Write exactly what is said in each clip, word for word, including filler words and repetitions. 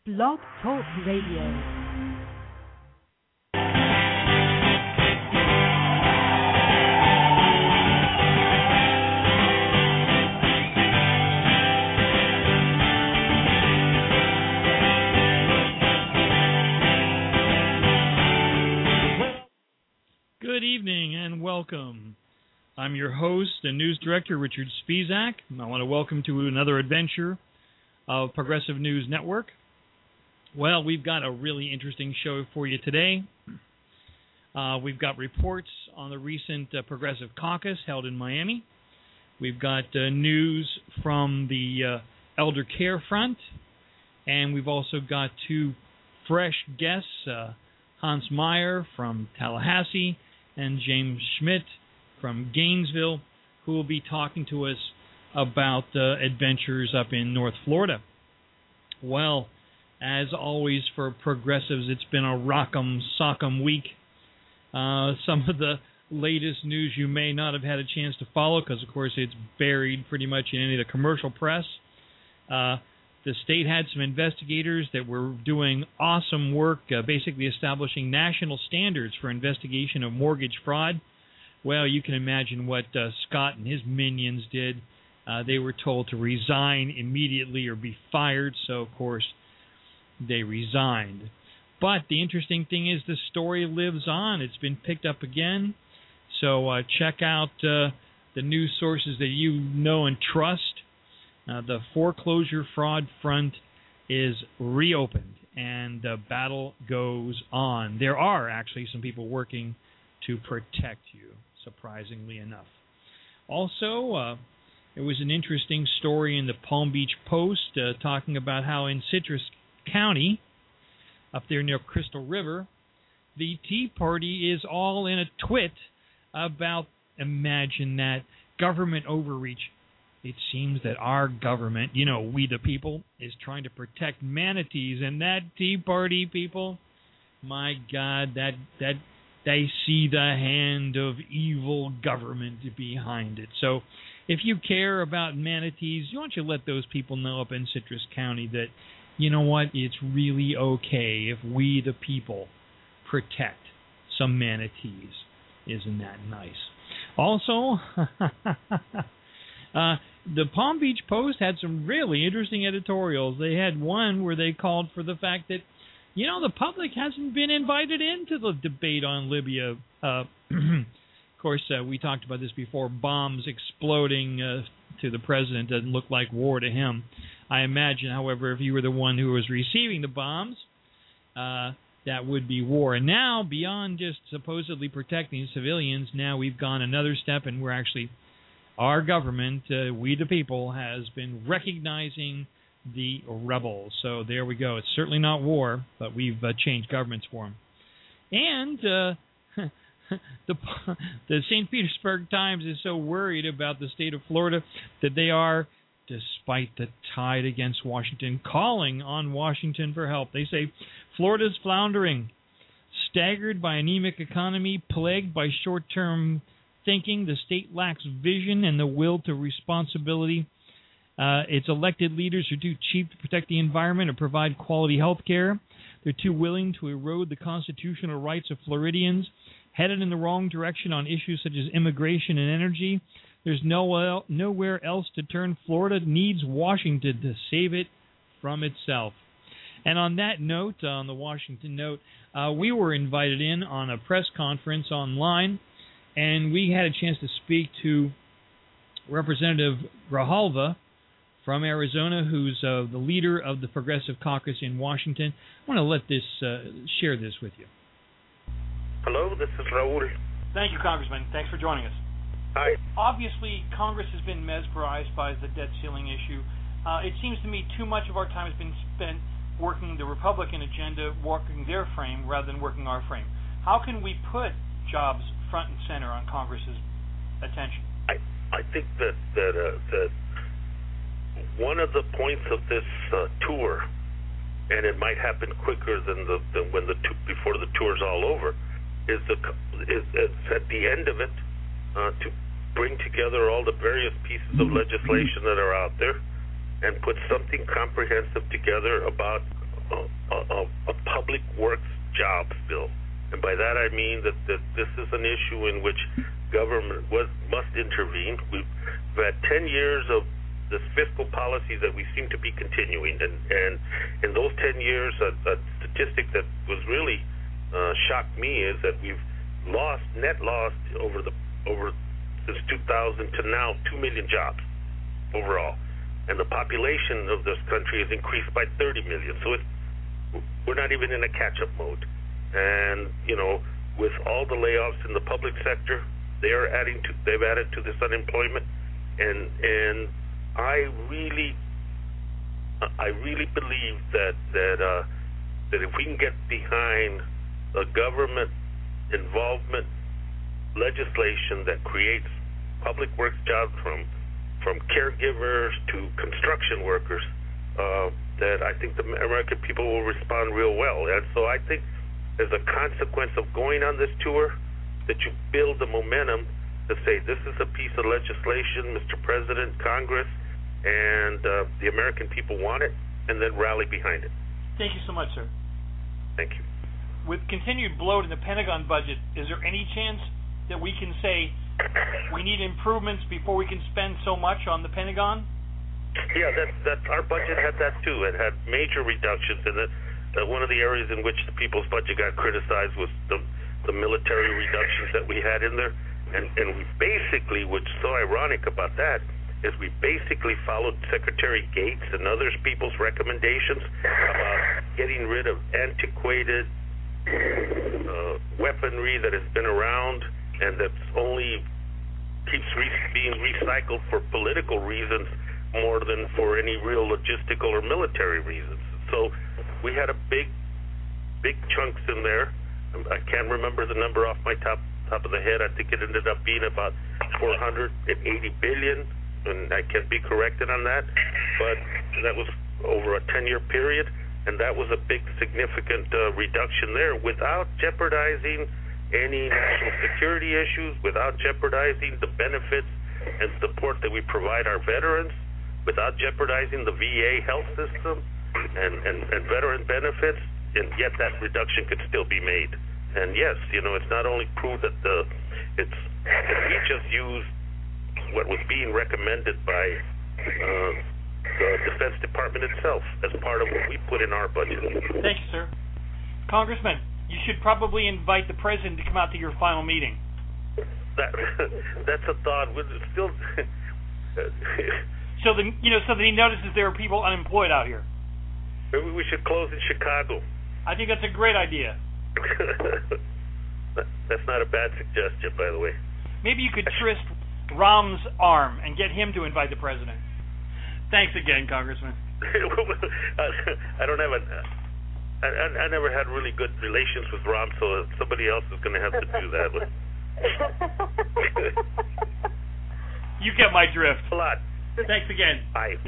Blog Talk Radio. Good evening and welcome. I'm your host and news director, Richard Spisak. I want to welcome to another adventure of Progressive News Network. Well, we've got a really interesting show for you today. Uh, we've got reports on the recent uh, Progressive Caucus held in Miami. We've got uh, news from the uh, elder care front. And we've also got two fresh guests, uh, Hans Meyer from Tallahassee and James Schmidt from Gainesville, who will be talking to us about uh, adventures up in North Florida. Well, as always for progressives, it's been a rock'em sock'em week. Uh, some of the latest news you may not have had a chance to follow because, of course, it's buried pretty much in any of the commercial press. Uh, the state had some investigators that were doing awesome work, uh, basically establishing national standards for investigation of mortgage fraud. Well, you can imagine what uh, Scott and his minions did. Uh, they were told to resign immediately or be fired, so, of course, they resigned. But the interesting thing is the story lives on. It's been picked up again. So uh, check out uh, the news sources that you know and trust. Uh, the foreclosure fraud front is reopened, and the battle goes on. There are actually some people working to protect you, surprisingly enough. Also, uh, there was an interesting story in the Palm Beach Post uh, talking about how in Citrus County, up there near Crystal River, the Tea Party is all in a twit about, imagine that, government overreach. It seems that our government, you know, we the people, is trying to protect manatees, and that Tea Party people, my God, that that they see the hand of evil government behind it. So if you care about manatees, you want you to let those people know up in Citrus County that, you know what, it's really okay if we the people protect some manatees. Isn't that nice? Also, uh, the Palm Beach Post had some really interesting editorials. They had one where they called for the fact that, you know, the public hasn't been invited into the debate on Libya. Uh, of course, uh, we talked about this before. Bombs exploding uh, to the president doesn't look like war to him. I imagine, however, if you were the one who was receiving the bombs, uh, that would be war. And now, beyond just supposedly protecting civilians, now we've gone another step, and we're actually, our government, uh, we the people, has been recognizing the rebels. So there we go. It's certainly not war, but we've uh, changed governments for them. And uh, the the Saint Petersburg Times is so worried about the state of Florida that they are, despite the tide against Washington, calling on Washington for help. They say Florida's floundering, staggered by anemic economy, plagued by short-term thinking. The state lacks vision and the will to responsibility. Uh, its elected leaders are too cheap to protect the environment or provide quality health care. They're too willing to erode the constitutional rights of Floridians, headed in the wrong direction on issues such as immigration and energy. There's no, nowhere else to turn. Florida needs Washington to save it from itself. And on that note, on the Washington note, uh, we were invited in on a press conference online, and we had a chance to speak to Representative Grijalva from Arizona, who's uh, the leader of the Progressive Caucus in Washington. I want to let this uh, share this with you. Hello, this is Raul. Thank you, Congressman. Thanks for joining us. Hi. Obviously, Congress has been mesmerized by the debt ceiling issue. Uh, it seems to me too much of our time has been spent working the Republican agenda, working their frame, rather than working our frame. How can we put jobs front and center on Congress's attention? I, I think that that, uh, that one of the points of this uh, tour, and it might happen quicker than the than when the before the tour's all over, is the is, is at the end of it uh, to bring together all the various pieces of legislation that are out there and put something comprehensive together about a, a, a public works jobs bill. And by that I mean that, that this is an issue in which government was, must intervene. We've had ten years of this fiscal policy that we seem to be continuing. And, and in those ten years, a, a statistic that was really uh, shocked me is that we've lost, net lost over the over since two thousand to now, two million jobs overall. And the population of this country has increased by thirty million. So it, we're not even in a catch-up mode. And, you know, with all the layoffs in the public sector, they are adding to, they've added to this unemployment. And, and I really, I really believe that, that, uh, that if we can get behind a government involvement legislation that creates public works jobs from, from caregivers to construction workers, uh, that I think the American people will respond real well. And so I think as a consequence of going on this tour, that you build the momentum to say, this is a piece of legislation, Mister President, Congress, and uh, the American people want it, and then rally behind it. Thank you so much, sir. Thank you. With continued bloat in the Pentagon budget, is there any chance that we can say we need improvements before we can spend so much on the Pentagon? Yeah, that, that our budget had that too. It had major reductions in it. Uh, one of the areas in which the people's budget got criticized was the, the military reductions that we had in there. And, and we basically, what's so ironic about that is we basically followed Secretary Gates and other people's recommendations about getting rid of antiquated uh, weaponry that has been around and that's only keeps re- being recycled for political reasons more than for any real logistical or military reasons. So we had a big, big chunks in there. I can't remember the number off my top top of the head. I think it ended up being about four hundred eighty billion, and I can be corrected on that. But that was over a ten-year period, and that was a big, significant uh, reduction there, without jeopardizing any national security issues, without jeopardizing the benefits and support that we provide our veterans, without jeopardizing the V A health system. And, and, and veteran benefits, and yet that reduction could still be made. And yes, you know, it's not only proved that the it's that we just used what was being recommended by uh, the Defense Department itself as part of what we put in our budget. Thank you, sir. Congressman, you should probably invite the president to come out to your final meeting. That that's a thought. We're still so that you know, so that he notices there are people unemployed out here. Maybe we should close in Chicago. I think that's a great idea. That's not a bad suggestion, by the way. Maybe you could twist Rahm's arm and get him to invite the president. Thanks again, Congressman. I don't have a... I, I never had really good relations with Rahm, so somebody else is going to have to do that. You get my drift. A lot. Thanks again. Bye.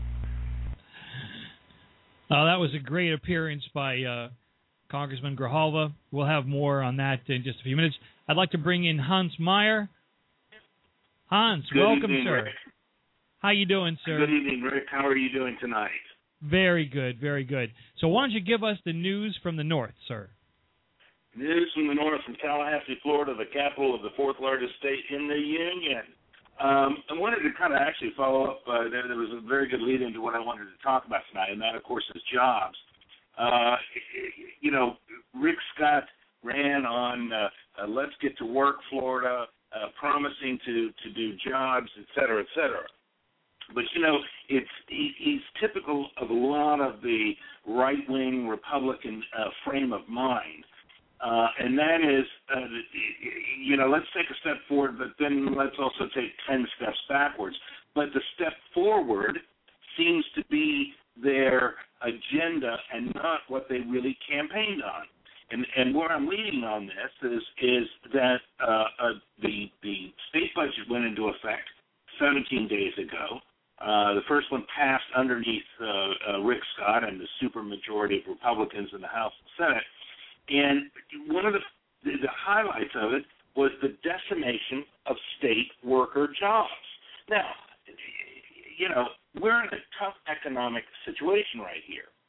Uh, that was a great appearance by uh, Congressman Grijalva. We'll have more on that in just a few minutes. I'd like to bring in Hans Meyer. Hans, Good welcome, evening, sir. Rick. How you doing, sir? Good evening, Rick. How are you doing tonight? Very good, very good. So why don't you give us the news from the north, sir? News from the north, from Tallahassee, Florida, the capital of the fourth largest state in the Union. Um, I wanted to kind of actually follow up. Uh, there, there was a very good lead into what I wanted to talk about tonight, and that, of course, is jobs. Uh, you know, Rick Scott ran on uh, uh, Let's Get to Work, Florida, uh, promising to, to do jobs, et cetera, et cetera. But, you know, it's he, he's typical of a lot of the right-wing Republican uh, frame of mind. Uh, and that is, uh, you know, let's take a step forward, but then let's also take ten steps backwards. But the step forward seems to be their agenda and not what they really campaigned on. And, and where I'm leading on this is is that uh, uh, the the state budget went into effect seventeen days ago. Uh, the first one passed underneath uh, uh, Rick Scott and the supermajority of Republicans in the House and Senate. And one of the, the highlights of it was the decimation of state worker jobs. Now, you know, we're in a tough economic situation right here.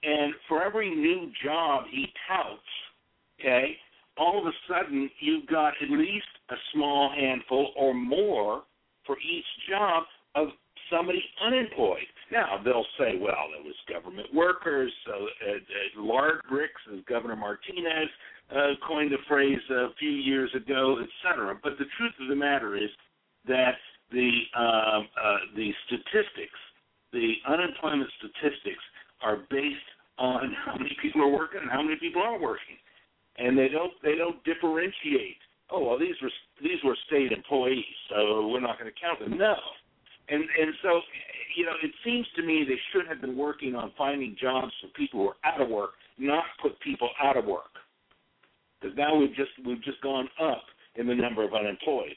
And for every new job he touts, okay, all of a sudden you've got at least a small handful or more for each job of somebody unemployed. Now, they'll say, well, it was government workers, so uh, uh, lard bricks, as Governor Martinez uh, coined the phrase a few years ago, et cetera. But the truth of the matter is that the uh, uh, the statistics, the unemployment statistics, are based on how many people are working and how many people aren't working, and they don't they don't differentiate. Oh, well, these were these were state employees, so we're not going to count them. No, and and so you know, it seems to me they should have been working on finding jobs for people who are out of work, not put people out of work, because now we've just we've just gone up in the number of unemployed.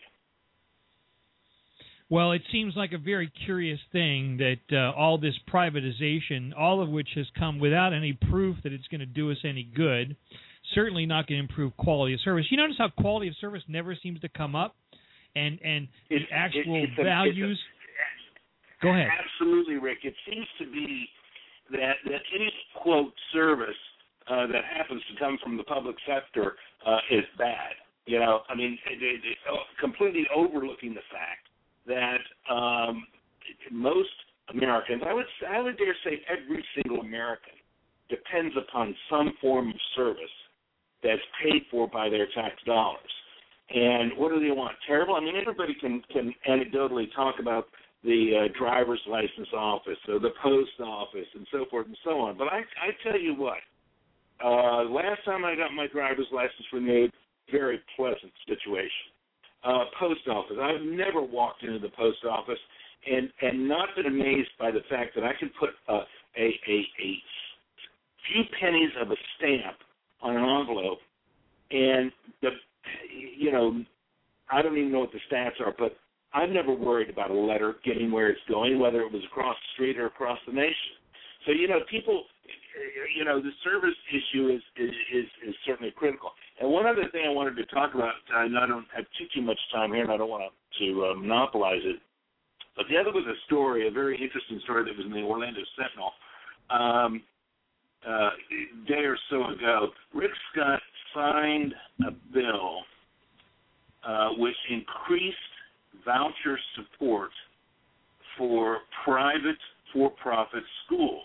Well, it seems like a very curious thing that uh, all this privatization, all of which has come without any proof that it's going to do us any good, certainly not going to improve quality of service. You notice how quality of service never seems to come up, and and it's, the actual it, it's values. A, Go ahead. Absolutely, Rick. It seems to be that that any quote service uh, that happens to come from the public sector uh, is bad. You know, I mean, it, it, it, completely overlooking the fact that um, most Americans, I would I would dare say every single American, depends upon some form of service that's paid for by their tax dollars. And what do they want? Terrible? I mean, everybody can, can anecdotally talk about the uh, driver's license office or the post office and so forth and so on. But I, I tell you what, uh, last time I got my driver's license renewed, very pleasant situation. Uh, post office. I've never walked into the post office and, and not been amazed by the fact that I can put uh, a, a, a few pennies of a stamp on an envelope, and the, you know, I don't even know what the stats are, but I've never worried about a letter getting where it's going, whether it was across the street or across the nation. So, you know, people, you know, the service issue is, is, is, is certainly critical. And one other thing I wanted to talk about, I don't have too, too much time here, and I don't want to, to uh, monopolize it, but the other was a story, a very interesting story that was in the Orlando Sentinel. Um, uh, a day or so ago, Rick Scott signed a bill uh, which increased voucher support for private for-profit schools.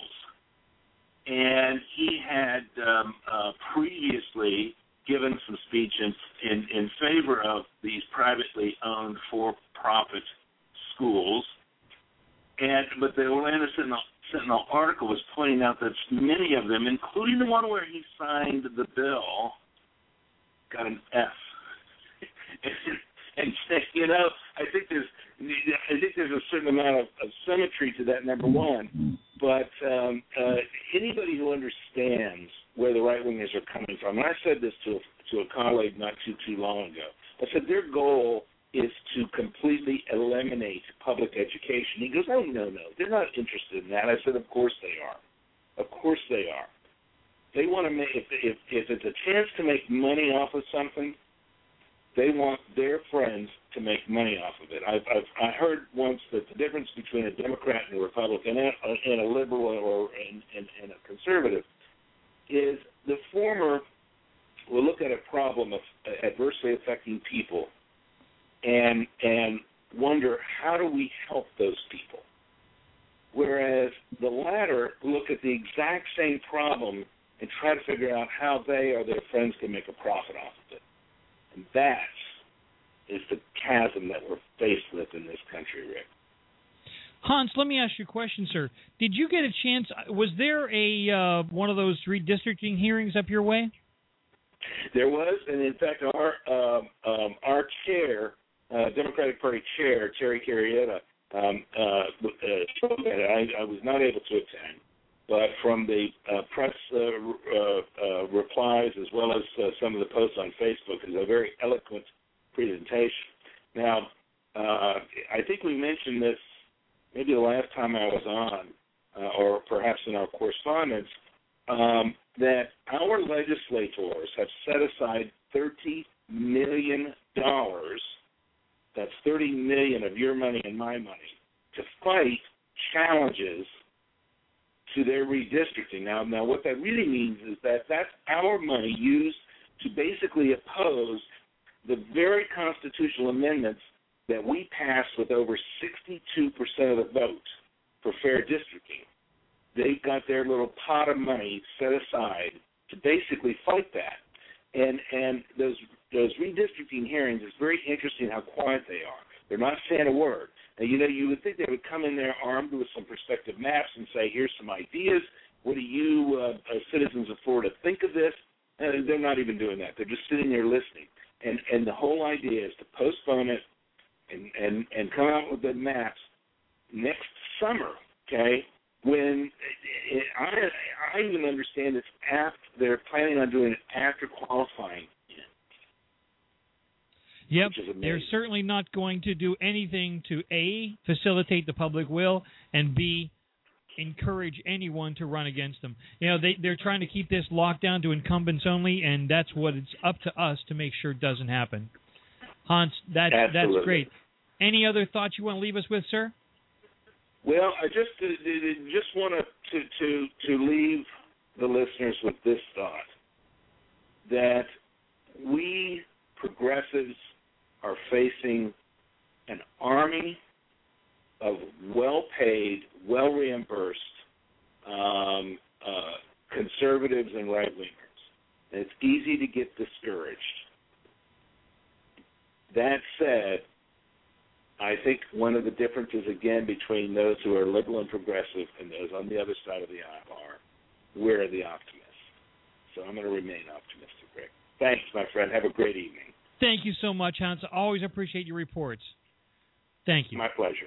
And he had um, uh, previously given some speech in, in, in favor of these privately owned for-profit schools. And but the Orlando Sentinel, Sentinel article was pointing out that many of them, including the one where he signed the bill, got an F. and, and you know, I think there's I think there's a certain amount of, of symmetry to that. Number one, but um, uh, anybody who understands where the right wingers are coming from, and I said this to to a colleague not too too long ago. I said their goal is to completely eliminate public education. He goes, oh, no, no, they're not interested in that. I said, of course they are. Of course they are. They want to make, if, if, if it's a chance to make money off of something, they want their friends to make money off of it. I've, I've I heard once that the difference between a Democrat and a Republican and a, and a liberal or and, and, and a conservative is the former will look at a problem of adversely affecting people and and wonder, how do we help those people? Whereas the latter look at the exact same problem and try to figure out how they or their friends can make a profit off of it. And that is the chasm that we're faced with in this country, Rick. Hans, let me ask you a question, sir. Did you get a chance, was there a uh, one of those redistricting hearings up your way? There was, and in fact, our um, um, our chair, uh, Democratic Party chair, Terry Carrietta, um, uh, uh, I, I was not able to attend, but from the uh, press uh, uh, uh, replies as well as uh, some of the posts on Facebook, is a very eloquent presentation. Now, uh, I think we mentioned this maybe the last time I was on, uh, or perhaps in our correspondence, um, that our legislators have set aside thirty million dollars, that's thirty million dollars of your money and my money, to fight challenges to their redistricting. Now, now what that really means is that that's our money used to basically oppose the very constitutional amendments that we passed with over sixty-two percent of the vote for fair districting. They've got their little pot of money set aside to basically fight that. And and those those redistricting hearings, it's very interesting how quiet they are. They're not saying a word. Now, you know, you would think they would come in there armed with some perspective maps and say, here's some ideas. What do you, uh, as citizens of Florida, think of this? And they're not even doing that. They're just sitting there listening. And and the whole idea is to postpone it and, and, and come out with the maps next summer, okay, when it, I, I even understand it's after, they're planning on doing it after qualifying. Yep, they're certainly not going to do anything to, A, facilitate the public will, and B, encourage anyone to run against them. You know, they, they're trying to keep this locked down to incumbents only, and that's what it's up to us to make sure it doesn't happen. Hans, that's, that's great. Any other thoughts you want to leave us with, sir? Well, I just uh, just want to, to, to leave the listeners with this thought, that we progressives are facing an army of well-paid, well-reimbursed um, uh, conservatives and right-wingers. And it's easy to get discouraged. That said, I think one of the differences, again, between those who are liberal and progressive and those on the other side of the aisle are, we're the optimists. So I'm going to remain optimistic, Rick. Thanks, my friend. Have a great evening. Thank you so much, Hans. I always appreciate your reports. Thank you. My pleasure.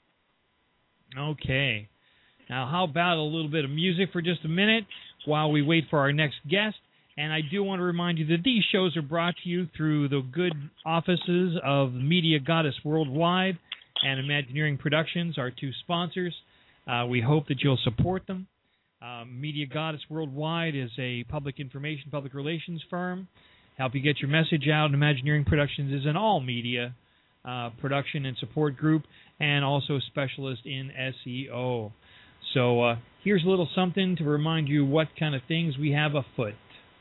Okay. Now, how about a little bit of music for just a minute while we wait for our next guest? And I do want to remind you that these shows are brought to you through the good offices of Media Goddess Worldwide and Imagineering Productions, our two sponsors. Uh, we hope that you'll support them. Um, Media Goddess Worldwide is a public information, public relations firm. Help you get your message out. Imagineering Productions is an all-media uh, production and support group, and also a specialist in S E O. So uh, here's a little something to remind you what kind of things we have afoot.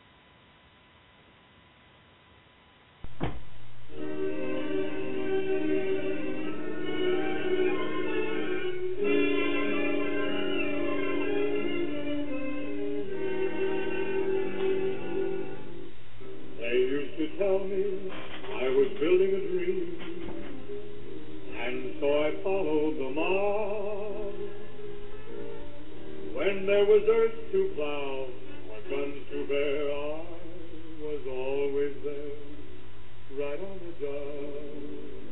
Tell me I was building a dream, and so I followed the mob. When there was earth to plow or guns to bear, I was always there, right on the job.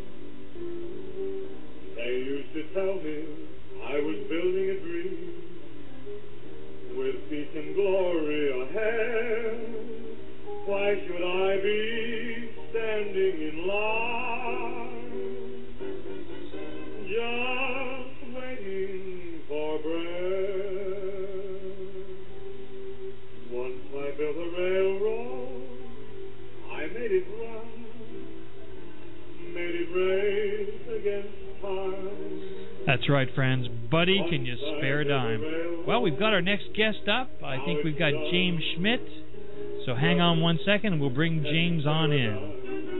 They used to tell me I was building a dream, with peace and glory ahead. Why should I be standing in line, just waiting for bread? Once I built a railroad, I made it run, made it race against time. That's right, friends. Buddy, can you spare a dime? Well, we've got our next guest up. I think we've got James Schmidt. So hang on one second, and we'll bring James on in.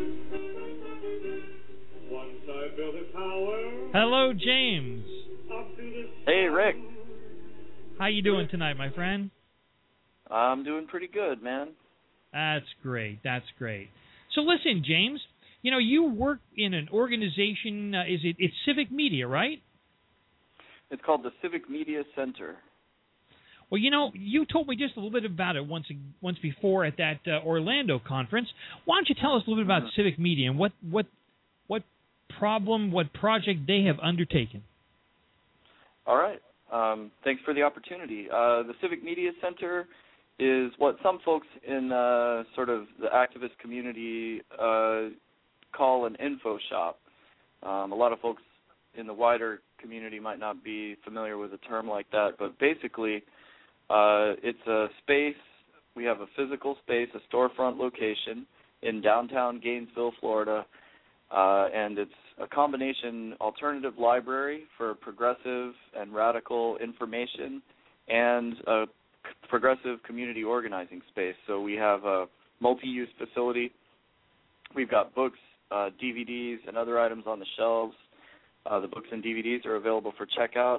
Hello, James. Hey, Rick. How you doing tonight, my friend? I'm doing pretty good, man. That's great. That's great. So listen, James, you know, you work in an organization, uh, is it, it's Civic Media, right? It's called the Civic Media Center. Well, you know, you told me just a little bit about it once once before at that uh, Orlando conference. Why don't you tell us a little bit about mm-hmm. Civic Media and what, what what problem, what project they have undertaken? All right. Um, thanks for the opportunity. Uh, the Civic Media Center is what some folks in uh, sort of the activist community uh, call an info shop. Um, a lot of folks in the wider community might not be familiar with a term like that, but basically Uh, it's a space, we have a physical space, a storefront location in downtown Gainesville, Florida, uh, and it's a combination alternative library for progressive and radical information and a progressive community organizing space. So we have a multi-use facility. We've got books, uh, D V Ds, and other items on the shelves. Uh, the books and D V Ds are available for checkout,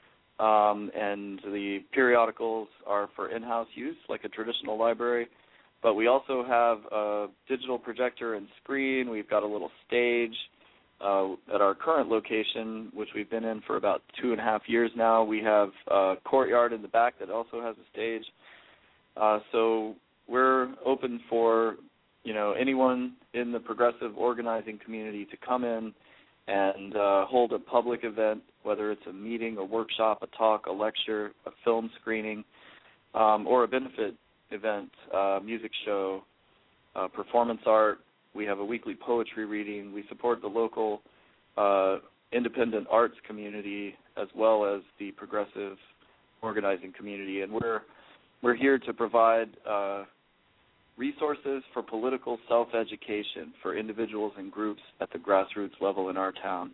um, and the periodicals are for in-house use, like a traditional library. But we also have a digital projector and screen. We've got a little stage uh, at our current location, which we've been in for about two and a half years now. We have a courtyard in the back that also has a stage. Uh, so we're open for, you know, anyone in the progressive organizing community to come in and uh, hold a public event, whether it's a meeting, a workshop, a talk, a lecture, a film screening, um, or a benefit event, uh, music show, uh, performance art. We have a weekly poetry reading. We support the local uh, independent arts community as well as the progressive organizing community, and we're we're here to provide uh, resources for political self-education for individuals and groups at the grassroots level in our town.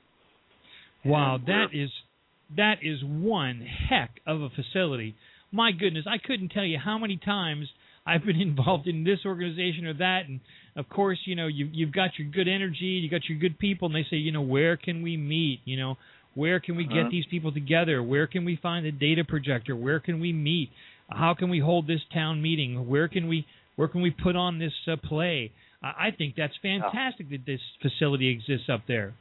Wow, that is that is one heck of a facility. My goodness, I couldn't tell you how many times I've been involved in this organization or that, and of course, you know, you, you've got your good energy, you got your good people, and they say, you know, where can we meet? You know, where can we uh-huh. get these people together? Where can we find a data projector? Where can we meet? How can we hold this town meeting? Where can we where can we put on this uh, play? I, I think that's fantastic yeah. that this facility exists up there.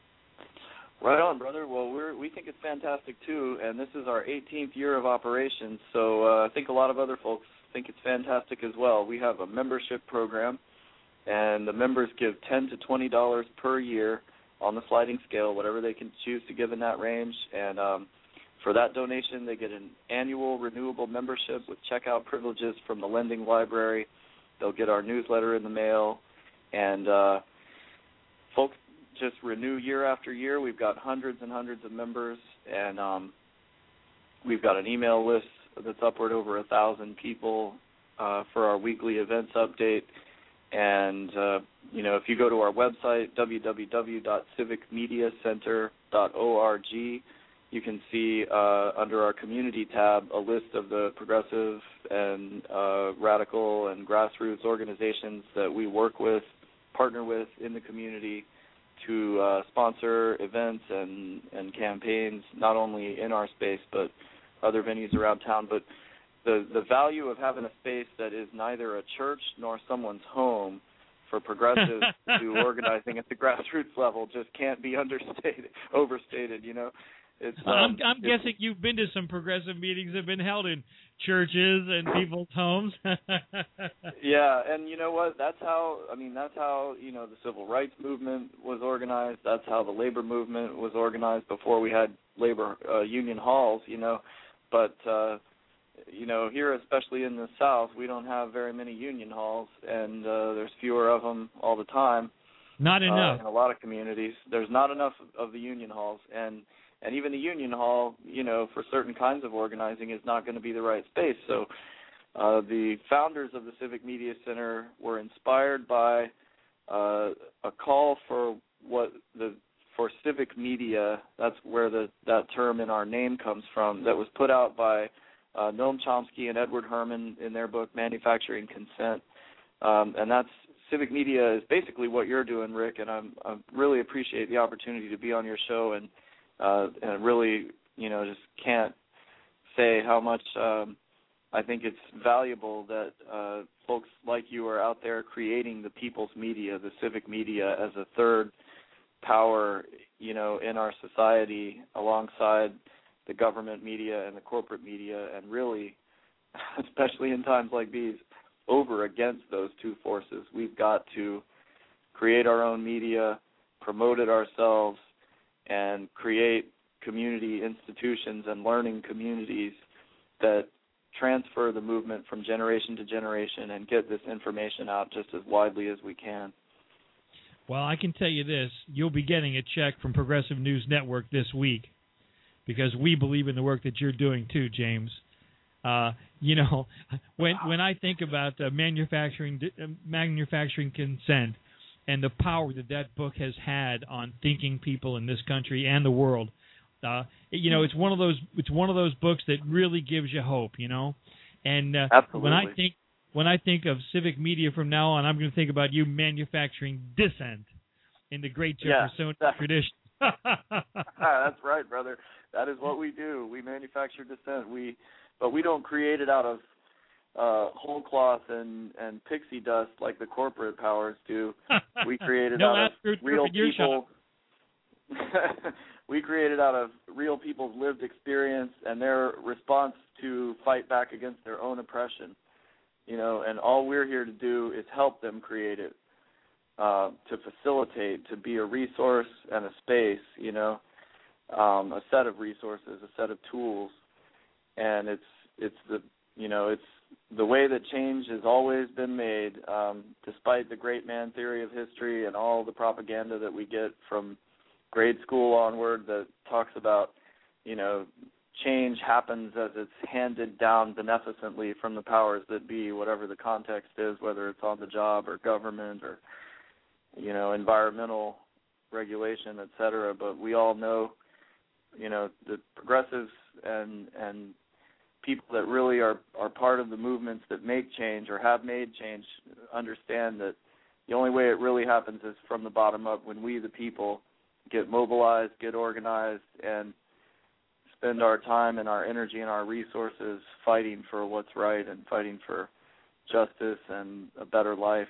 Right on, brother. Well, we're, we think it's fantastic, too, and this is our eighteenth year of operation, so uh, I think a lot of other folks think it's fantastic as well. We have a membership program, and the members give ten to twenty dollars per year on the sliding scale, whatever they can choose to give in that range, and um, for that donation, they get an annual renewable membership with checkout privileges from the lending library. They'll get our newsletter in the mail, and uh, folks just renew year after year. We've got hundreds and hundreds of members, and um, we've got an email list that's upward over a thousand people uh, for our weekly events update. And, uh, you know, if you go to our website, w w w dot civic media center dot org, you can see uh, under our community tab a list of the progressive and uh, radical and grassroots organizations that we work with, partner with in the community to uh, sponsor events and, and campaigns, not only in our space but other venues around town. But the, the value of having a space that is neither a church nor someone's home for progressives to do organizing at the grassroots level just can't be understated, overstated, you know. It's, um, I'm, I'm it's, guessing you've been to some progressive meetings that have been held in churches and people's homes. Yeah, and you know what? That's how, I mean, that's how, you know, the civil rights movement was organized. That's how the labor movement was organized before we had labor uh, union halls, you know. But, uh, you know, here, especially in the South, we don't have very many union halls, and uh, there's fewer of them all the time. Not enough. Uh, in a lot of communities. There's not enough of the union halls, and And even the union hall, you know, for certain kinds of organizing is not going to be the right space. So uh, the founders of the Civic Media Center were inspired by uh, a call for what the for civic media. That's where the that term in our name comes from. That was put out by uh, Noam Chomsky and Edward Herman in their book Manufacturing Consent, um, and that's civic media is basically what you're doing, Rick. And I'm, I really appreciate the opportunity to be on your show and. Uh, and really, you know, just can't say how much um, I think it's valuable that uh, folks like you are out there creating the people's media, the civic media, as a third power, you know, in our society alongside the government media and the corporate media, and really, especially in times like these, over against those two forces. We've got to create our own media, promote it ourselves, and create community institutions and learning communities that transfer the movement from generation to generation and get this information out just as widely as we can. Well, I can tell you this. You'll be getting a check from Progressive News Network this week because we believe in the work that you're doing too, James. Uh, you know, when when I think about uh, manufacturing uh, manufacturing consent, and the power that that book has had on thinking people in this country and the world, Uh, you know, it's one of those it's one of those books that really gives you hope. You know, and uh, Absolutely. when I think when I think of civic media from now on, I'm going to think about you manufacturing dissent in the great Jeffersonian yeah, tradition. That's right, brother. That is what we do. We manufacture dissent. We, but we don't create it out of uh, whole cloth and, and pixie dust like the corporate powers do. We create it no, out of real people. We create it out of real people's lived experience and their response to fight back against their own oppression. You know, and all we're here to do is help them create it, uh, to facilitate, to be a resource and a space, you know, um, a set of resources, a set of tools. And it's it's the you know it's the way that change has always been made, um, despite the great man theory of history and all the propaganda that we get from grade school onward that talks about, you know, change happens as it's handed down beneficently from the powers that be, whatever the context is, whether it's on the job or government or, you know, environmental regulation, et cetera. But we all know, you know, the progressives and and people that really are, are part of the movements that make change or have made change understand that the only way it really happens is from the bottom up, when we, the people, get mobilized, get organized, and spend our time and our energy and our resources fighting for what's right and fighting for justice and a better life.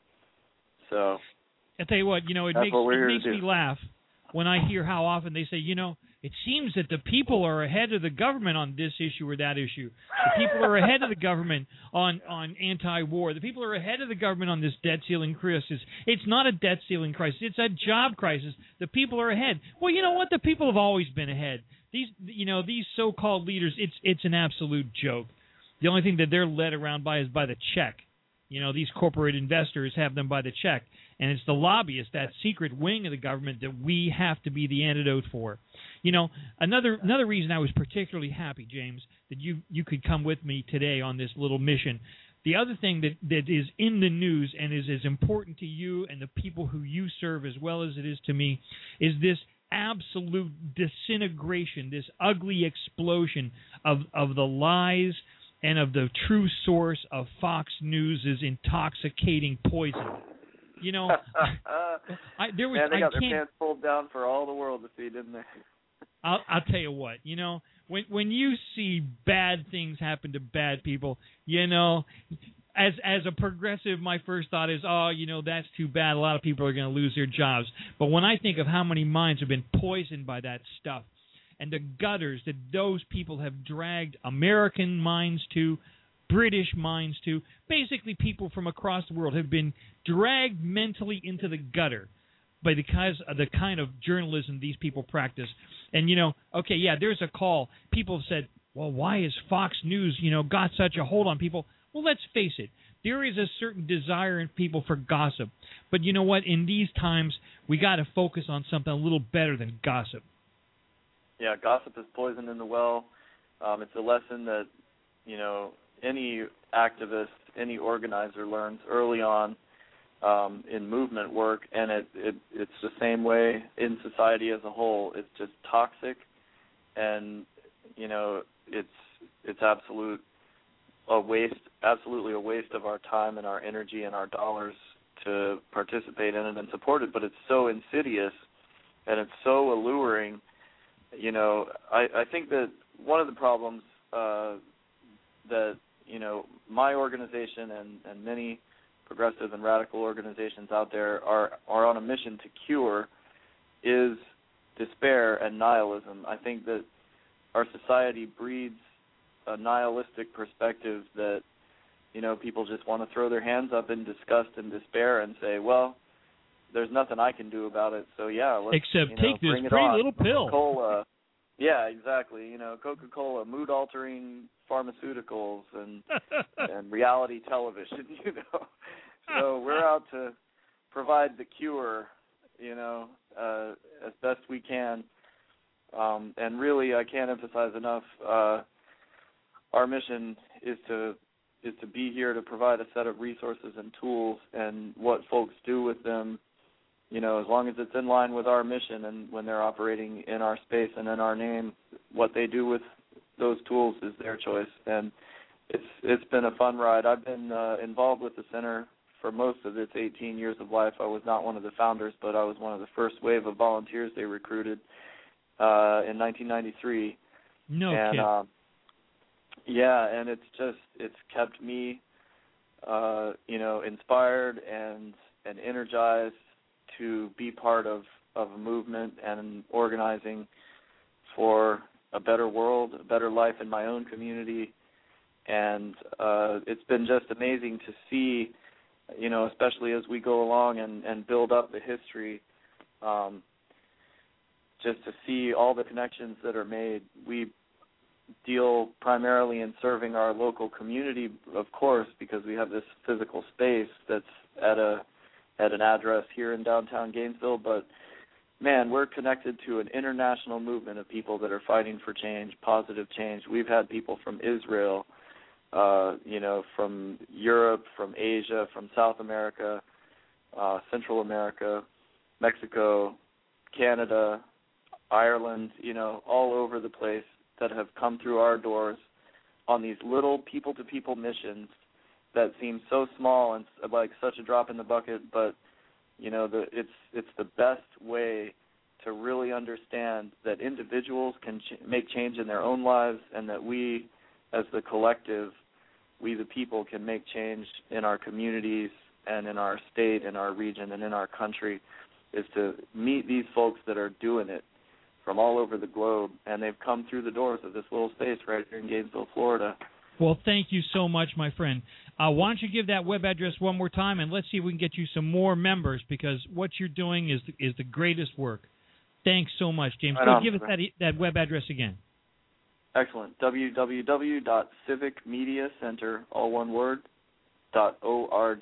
So I tell you what, you know, it that's makes, what we're it here makes to me do. laugh when I hear how often they say, you know, it seems that the people are ahead of the government on this issue or that issue. The people are ahead of the government on, on anti-war. The people are ahead of the government on this debt ceiling crisis. It's not a debt ceiling crisis. It's a job crisis. The people are ahead. Well, you know what? The people have always been ahead. These, you know, these so-called leaders, it's it's an absolute joke. The only thing that they're led around by is by the check. You know, these corporate investors have them by the check. And it's the lobbyists, that secret wing of the government, that we have to be the antidote for. You know, another another reason I was particularly happy, James, that you, you could come with me today on this little mission. The other thing that, that is in the news and is as important to you and the people who you serve as well as it is to me is this absolute disintegration, this ugly explosion of, of the lies and of the true source of Fox News' intoxicating poison. You know, I, there was. Man, they I got can't, their pants pulled down for all the world to see, didn't they? I'll, I'll tell you what. You know, when when you see bad things happen to bad people, you know, as as a progressive, my first thought is, oh, you know, that's too bad. A lot of people are going to lose their jobs. But when I think of how many minds have been poisoned by that stuff, and the gutters that those people have dragged American minds to, British minds to, basically people from across the world have been dragged mentally into the gutter by because of the kind of journalism these people practice. And, you know, okay, yeah, there's a call. People have said, well, why has Fox News, you know, got such a hold on people? Well, let's face it. There is a certain desire in people for gossip. But you know what? In these times, we got to focus on something a little better than gossip. Yeah, gossip is poison in the well. Um, it's a lesson that, you know, any activist, any organizer learns early on um, in movement work, and it, it it's the same way in society as a whole. It's just toxic, and you know, it's it's absolute a waste, absolutely a waste of our time and our energy and our dollars to participate in it and support it. But it's so insidious, and it's so alluring. You know, I, I think that one of the problems uh, that, you know, my organization and, and many progressive and radical organizations out there are, are on a mission to cure is despair and nihilism. I think that our society breeds a nihilistic perspective that, you know, people just want to throw their hands up in disgust and despair and say, well, there's nothing I can do about it, so yeah, let's Except you know, take this bring it pretty on. little pill. Coca-Cola. Yeah, exactly. You know, Coca-Cola, mood-altering pharmaceuticals and and reality television, you know. So we're out to provide the cure, you know, uh, as best we can. Um, and really, I can't emphasize enough, uh, our mission is to is to be here to provide a set of resources and tools, and what folks do with them, you know, as long as it's in line with our mission and when they're operating in our space and in our name, what they do with those tools is their choice. And it's it's been a fun ride. I've been uh, involved with the center for most of its eighteen years of life. I was not one of the founders, but I was one of the first wave of volunteers they recruited uh, in nineteen ninety-three. No and, kidding. Uh, yeah, and it's just it's kept me, uh, you know, inspired and and energized to be part of, of a movement and organizing for a better world, a better life in my own community. And uh, it's been just amazing to see, you know, especially as we go along and, and build up the history, um, just to see all the connections that are made. We deal primarily in serving our local community, of course, because we have this physical space that's at a at an address here in downtown Gainesville, but man, we're connected to an international movement of people that are fighting for change, positive change. We've had people from Israel, uh, you know, from Europe, from Asia, from South America, uh, Central America, Mexico, Canada, Ireland, you know, all over the place that have come through our doors on these little people-to-people missions that seem so small and like such a drop in the bucket, but you know, the, it's it's the best way to really understand that individuals can ch- make change in their own lives, and that we, as the collective, we the people, can make change in our communities and in our state, in our region, and in our country, is to meet these folks that are doing it from all over the globe, and they've come through the doors of this little space right here in Gainesville, Florida. Well, thank you so much, my friend. Uh, why don't you give that web address one more time, and let's see if we can get you some more members, because what you're doing is the, is the greatest work. Thanks so much, James. Right Go on, give us that, that web address again. Excellent. w w w dot civic media center, all one word, dot org.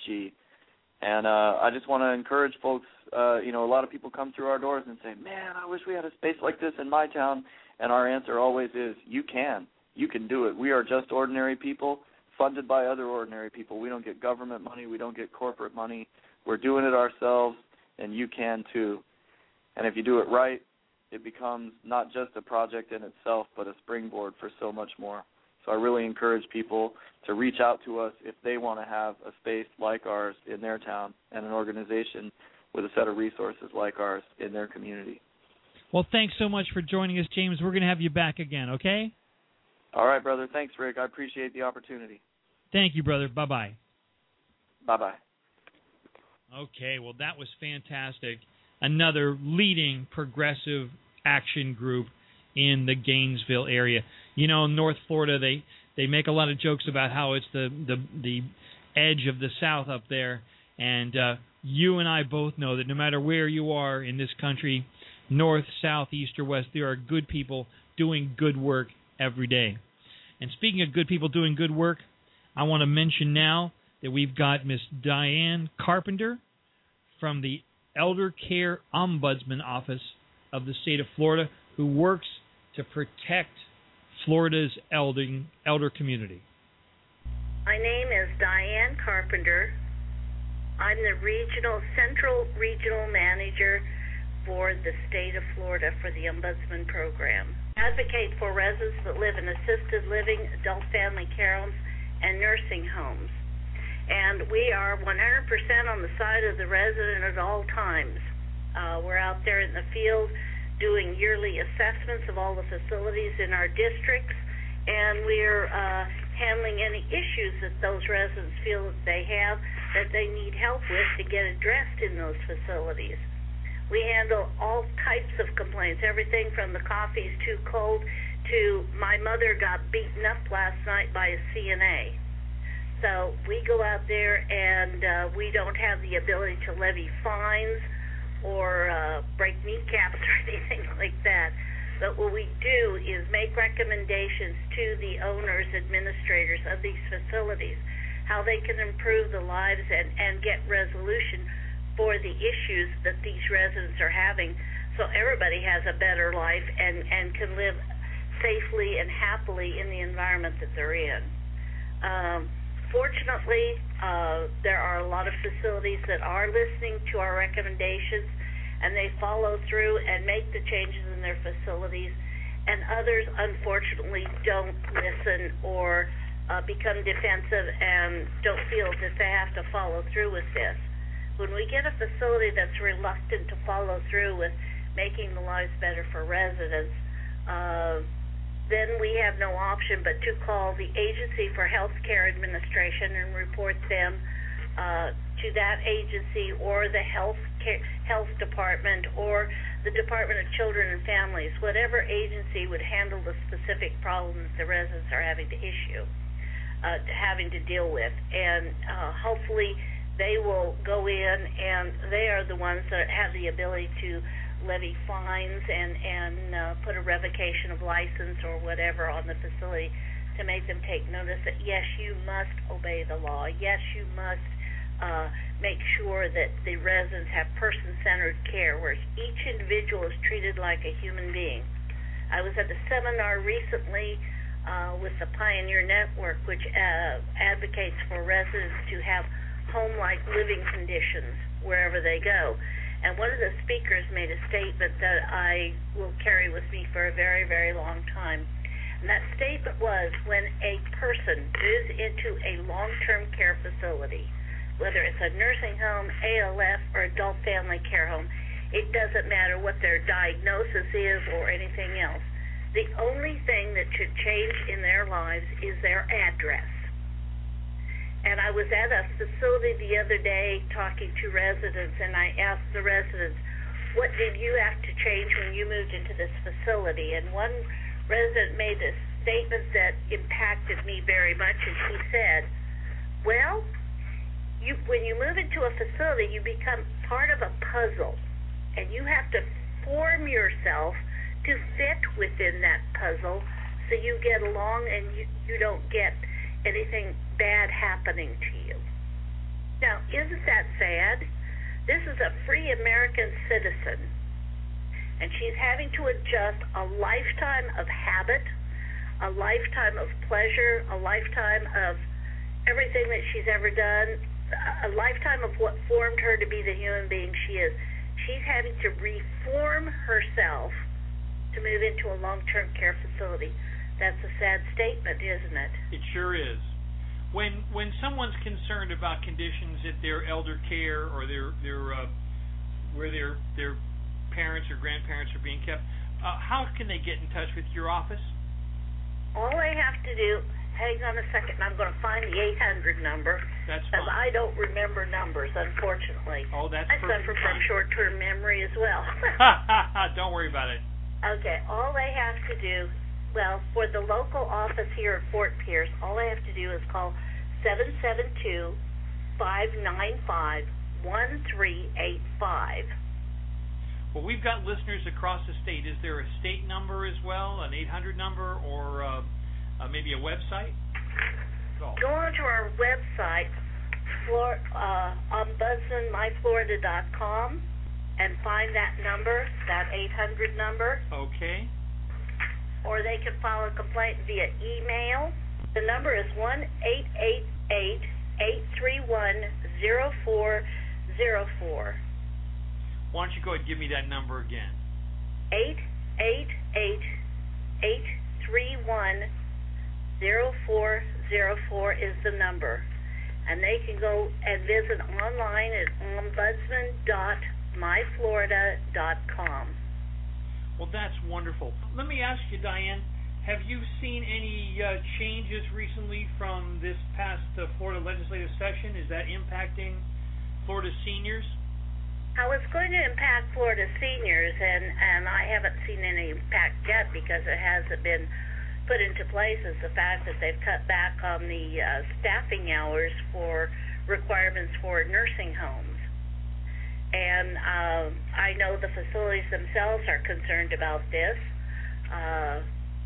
And uh, I just want to encourage folks, uh, you know, a lot of people come through our doors and say, man, I wish we had a space like this in my town. And our answer always is, you can. You can do it. We are just ordinary people funded by other ordinary people. We don't get government money. We don't get corporate money. We're doing it ourselves, and you can too. And if you do it right, it becomes not just a project in itself, but a springboard for so much more. So I really encourage people to reach out to us if they want to have a space like ours in their town and an organization with a set of resources like ours in their community. Well, thanks so much for joining us, James. We're going to have you back again, okay? All right, brother. Thanks, Rick. I appreciate the opportunity. Thank you, brother. Bye-bye. Bye-bye. Okay, well, that was fantastic. Another leading progressive action group in the Gainesville area. You know, in North Florida, they, they make a lot of jokes about how it's the, the, the edge of the South up there. And uh, you and I both know that no matter where you are in this country, north, south, east, or west, there are good people doing good work every day. And speaking of good people doing good work, I want to mention now that we've got Miss Diane Carpenter from the Elder Care Ombudsman Office of the state of Florida, who works to protect Florida's elder, elder community. My name is Diane Carpenter. I'm the regional, central regional manager for the state of Florida for the Ombudsman Program. Advocate for residents that live in assisted living, adult family care homes, and nursing homes. And we are one hundred percent on the side of the resident at all times. Uh, we're out there in the field doing yearly assessments of all the facilities in our districts, and we're uh, handling any issues that those residents feel that they have that they need help with to get addressed in those facilities. We handle all types of complaints, everything from the coffee's too cold to my mother got beaten up last night by a C N A. So we go out there and uh, we don't have the ability to levy fines or uh, break kneecaps or anything like that. But what we do is make recommendations to the owners, administrators of these facilities, how they can improve the lives and, and get resolution for the issues that these residents are having, so everybody has a better life and, and can live safely and happily in the environment that they're in. Um, fortunately, uh, there are a lot of facilities that are listening to our recommendations, and they follow through and make the changes in their facilities, and others, unfortunately, don't listen or uh, become defensive and don't feel that they have to follow through with this. When we get a facility that's reluctant to follow through with making the lives better for residents, uh, then we have no option but to call the Agency for Healthcare Administration and report them uh, to that agency or the health care, health department or the Department of Children and Families, whatever agency would handle the specific problems the residents are having to issue, uh, having to deal with. And uh, hopefully they will go in, and they are the ones that have the ability to levy fines and, and uh, put a revocation of license or whatever on the facility to make them take notice that, yes, you must obey the law. Yes, you must uh, make sure that the residents have person-centered care where each individual is treated like a human being. I was at a seminar recently uh, with the Pioneer Network, which uh, advocates for residents to have home-like living conditions wherever they go. And one of the speakers made a statement that I will carry with me for a very, very long time. And that statement was, when a person moves into a long-term care facility, whether it's a nursing home, A L F, or adult family care home, it doesn't matter what their diagnosis is or anything else. The only thing that should change in their lives is their address. And I was at a facility the other day talking to residents, and I asked the residents, what did you have to change when you moved into this facility? And one resident made a statement that impacted me very much, and she said, well, you, when you move into a facility, you become part of a puzzle, and you have to form yourself to fit within that puzzle so you get along and you, you don't get anything bad happening to you. Now, isn't that sad? This is a free American citizen, and she's having to adjust a lifetime of habit, a lifetime of pleasure, a lifetime of everything that she's ever done, a lifetime of what formed her to be the human being she is. She's having to reform herself to move into a long-term care facility. That's a sad statement, isn't it? It sure is. When when someone's concerned about conditions at their elder care or their their uh, where their their parents or grandparents are being kept, uh, how can they get in touch with your office? All they have to do, hang on a second, I'm going to find the eight hundred number. That's fine. Because I don't remember numbers, unfortunately. Oh, that's I perfect. suffer from short-term memory as well. Don't worry about it. Okay, all they have to do, well, for the local office here at Fort Pierce, all they have to do is call seven seven two, five nine five, one three eight five. Well, we've got listeners across the state. Is there a state number as well, an eight hundred number, or uh, uh, maybe a website? Go. Go onto our website, Flor- uh, ombudsman my florida dot com, and find that number, that eight hundred number. Okay. Or they can file a complaint via email. The number is one eight eight eight, eight three one, zero four zero four. Why don't you go ahead and give me that number again? eight eight eight, eight three one, zero four zero four is the number. And they can go and visit online at ombudsman dot my florida dot com. Well, that's wonderful. Let me ask you, Diane, have you seen any uh, changes recently from this past uh, Florida legislative session? Is that impacting Florida seniors? How it's going to impact Florida seniors, and, and I haven't seen any impact yet because it hasn't been put into place, is the fact that they've cut back on the uh, staffing hours for requirements for nursing homes. And uh, I know the facilities themselves are concerned about this. Uh,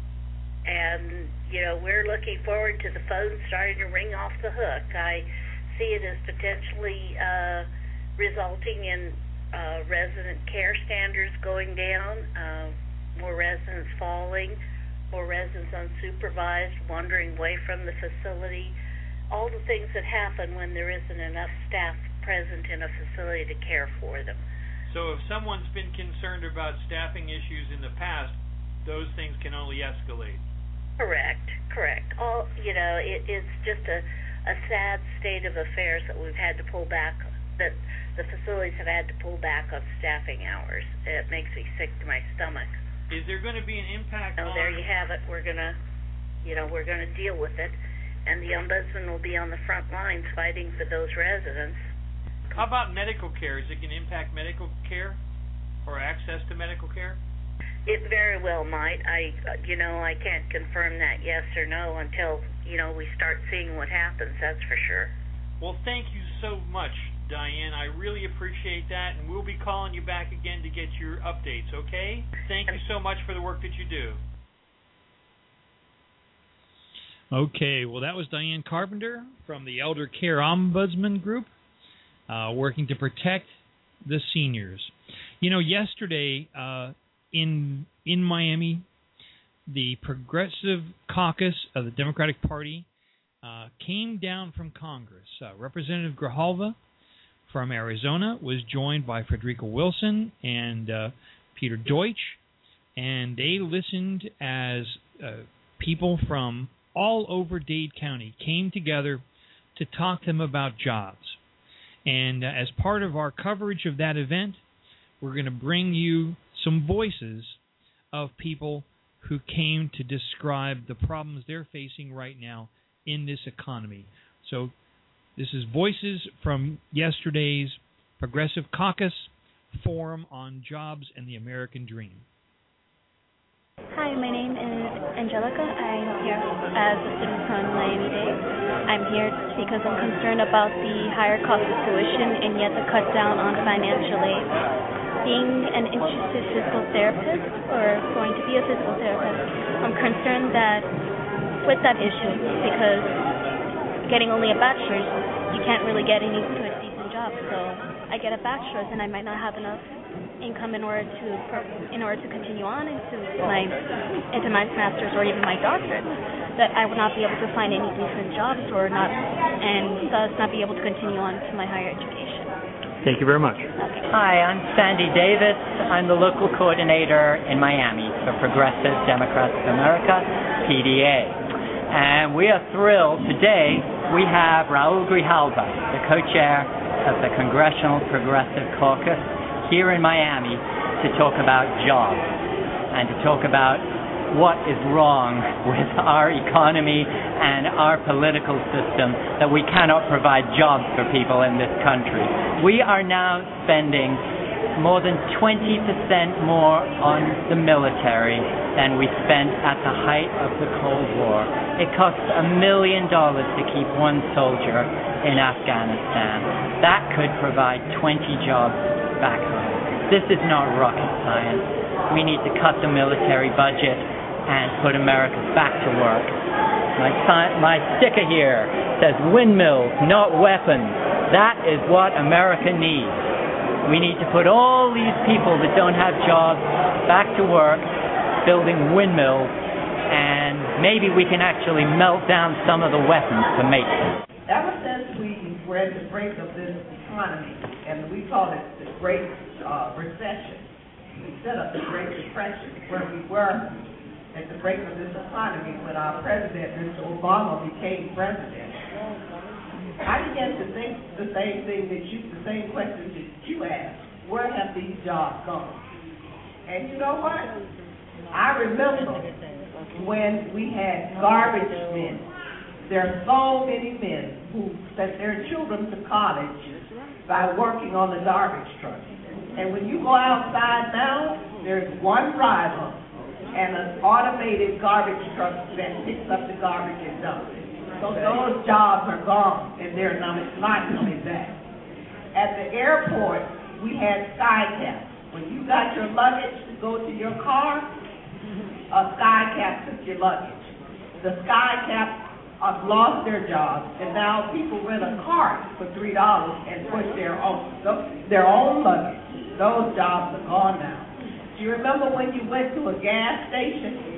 and, you know, we're looking forward to the phone starting to ring off the hook. I see it as potentially uh, resulting in uh, resident care standards going down, uh, more residents falling, more residents unsupervised, wandering away from the facility. all the things that happen when there isn't enough staff present in a facility to care for them. So if someone's been concerned about staffing issues in the past, those things can only escalate. Correct, correct. All you know, it, it's just a, a sad state of affairs that we've had to pull back, that the facilities have had to pull back on staffing hours. It makes me sick to my stomach. Is there going to be an impact so on... there you have it. We're gonna, you know, we're gonna deal with it, and the ombudsman will be on the front lines fighting for those residents. How about medical care? Is it going to impact medical care or access to medical care? It very well might. I, uh, you know, I can't confirm that yes or no until, you know, we start seeing what happens, that's for sure. Well, thank you so much, Diane. I really appreciate that, and we'll be calling you back again to get your updates, okay? Thank you so much for the work that you do. Okay, well, that was Diane Carpenter from the Elder Care Ombudsman Group, uh, working to protect the seniors. You know, yesterday uh, in in Miami, the Progressive Caucus of the Democratic Party uh, came down from Congress. Uh, Representative Grijalva from Arizona was joined by Frederica Wilson and uh, Peter Deutsch, and they listened as uh, people from all over Dade County came together to talk to them about jobs. And uh, as part of our coverage of that event, we're going to bring you some voices of people who came to describe the problems they're facing right now in this economy. So this is voices from yesterday's Progressive Caucus Forum on Jobs and the American Dream. Hi, my name is Angelica. I'm here as a student from Miami-Dade. I'm here because I'm concerned about the higher cost of tuition and yet the cut down on financial aid. Being an interested physical therapist or going to be a physical therapist, I'm concerned that with that issue because getting only a bachelor's, you can't really get into a decent job. So I get a bachelor's and I might not have enough income in order to in order to continue on into my into my master's or even my doctorate, that I would not be able to find any decent jobs or not, and thus not be able to continue on to my higher education. Thank you very much. Okay. Hi, I'm Sandy Davis. I'm the local coordinator in Miami for Progressive Democrats of America, P D A. And we are thrilled. Today we have Raul Grijalva, the co-chair of the Congressional Progressive Caucus, here in Miami to talk about jobs and to talk about what is wrong with our economy and our political system that we cannot provide jobs for people in this country. We are now spending more than twenty percent more on the military than we spent at the height of the Cold War. It costs a million dollars to keep one soldier in Afghanistan. That could provide twenty jobs back home. This is not rocket science. We need to cut the military budget and put America back to work. My, si- my sticker here says windmills, not weapons. That is what America needs. We need to put all these people that don't have jobs back to work building windmills, and maybe we can actually melt down some of the weapons to make them. Ever since we were at the brink of this economy, and we call it the Great uh, Recession, we set up the Great Depression, where we were at the break of this economy when our president, Mister Obama, became president. I began to think the same thing that you, the same questions that you asked. Where have these jobs gone? And you know what? I remember when we had garbage men. There are so many men who sent their children to college by working on the garbage truck. And when you go outside now, there's one driver and an automated garbage truck that picks up the garbage and dumps it. So those jobs are gone, and they're not, not coming back. At the airport, we had SkyCap. When you got your luggage to go to your car, a SkyCap took your luggage. The SkyCap have lost their jobs, and now people rent a cart for three dollars and push their own their own luggage. Those jobs are gone now. Do you remember when you went to a gas station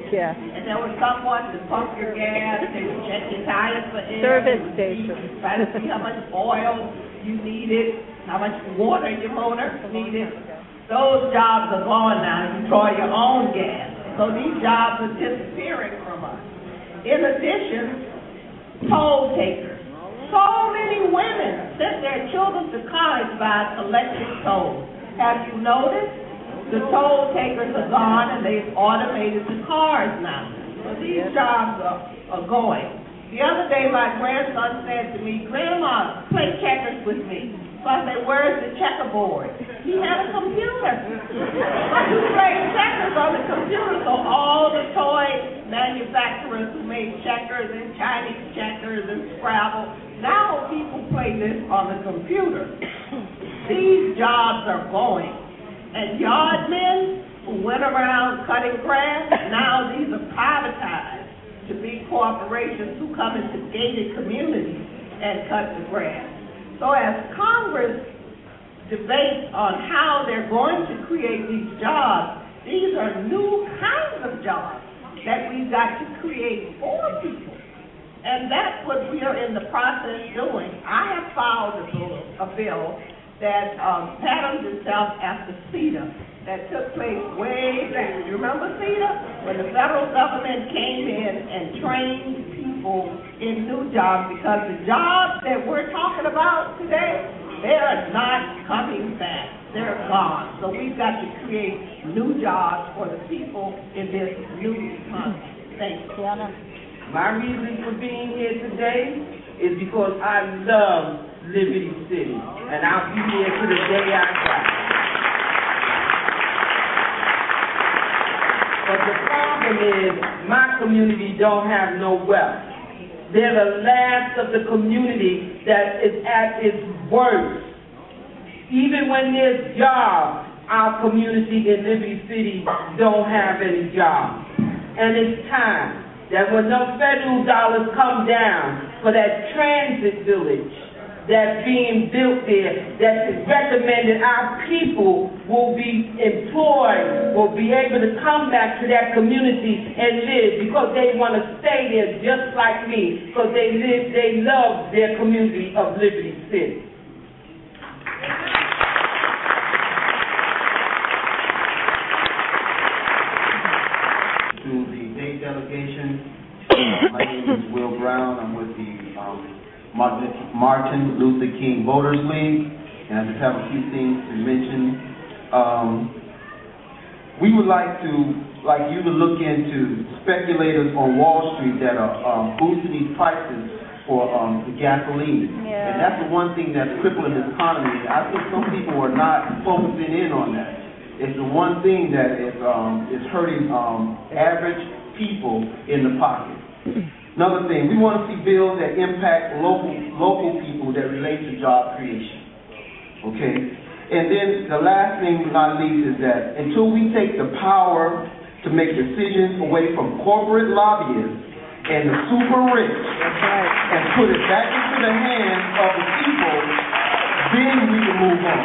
Yeah. And there was someone to pump your gas, they would check your tires for air. Service station. Try to see how much oil you needed, how much water your motor needed. Those jobs are gone now. You draw your own gas. So these jobs are disappearing from us. In addition, toll takers. So many women send their children to college by electric tolls. Have you noticed? The toll takers are gone and they've automated the cars now. So these jobs are, are going. The other day my grandson said to me, Grandma, play checkers with me. So I said, where's the checkerboard? He had a computer. So you play checkers on the computer. So all the toy manufacturers who made checkers and Chinese checkers and Scrabble, now people play this on the computer. These jobs are going. And yard men who went around cutting grass, now these are privatized to big corporations who come into gated communities and cut the grass. So as Congress debates on how they're going to create these jobs, these are new kinds of jobs that we've got to create for people. And that's what we are in the process doing. I have filed a bill, a bill that um, patterns itself after CETA that took place way back. You remember CETA? When the federal government came in and trained people in new jobs, because the jobs that we're talking about today, they are not coming back. They're gone. So we've got to create new jobs for the people in this new economy. Thank you. My reason for being here today is because I love Liberty City, and I'll be here to the day I die. But the problem is, my community don't have no wealth. They're the last of the community that is at its worst. Even when there's jobs, our community in Liberty City don't have any jobs. And it's time that when those federal dollars come down for that transit village that's being built there, that is recommended our people will be employed, will be able to come back to that community and live, because they want to stay there just like me, because they live, they love their community of Liberty City. To the state delegation, my name is Will Brown. I'm with the um, Martin Luther King Voters League, and I just have a few things to mention. Um, we would like to, like you to look into speculators on Wall Street that are um, boosting these prices for um, the gasoline. Yeah. And that's the one thing that's crippling this economy. I think some people are not focusing in on that. It's the one thing that is, um, is hurting um, average people in the pocket. Another thing, we want to see bills that impact local local people that relate to job creation. Okay? And then the last thing, not least, is that until we take the power to make decisions away from corporate lobbyists and the super rich and put it back into the hands of the people, then we can move on.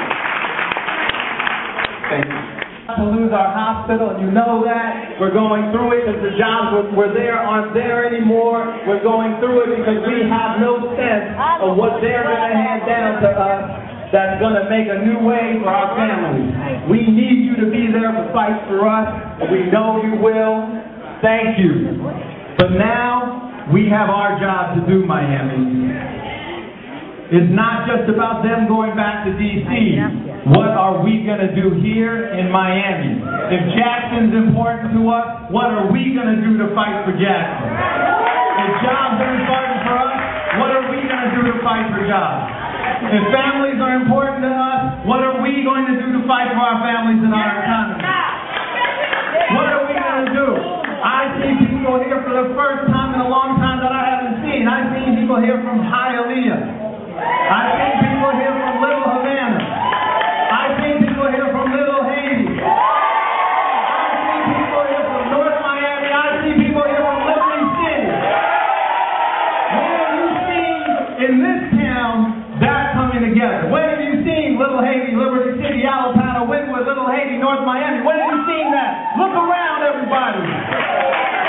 Thank you. To lose our hospital, and you know that. We're going through it because the jobs were, were there aren't there anymore. We're going through it because we have no sense of what they're going to hand down to us that's going to make a new way for our families. We need you to be there to fight for us. We know you will. Thank you. But now we have our job to do, Miami. It's not just about them going back to D C What are we going to do here in Miami? If Jackson's important to us, what are we going to do to fight for Jackson? If jobs are important for us, what are we going to do to fight for jobs? If families are important to us, what are we going to do to fight for our families and our economy? What are we going to do? I see people here for the first time in a long time that I haven't seen. I've seen people here from Hialeah. I've seen people here from Little Havana. I've seen people here from Little Haiti. I've seen people here from North Miami. I've seen people here from Liberty City. When have you seen in this town that coming together? When have you seen Little Haiti, Liberty City, Alabama, Wynwood, Little Haiti, North Miami? When have you seen that? Look around, everybody.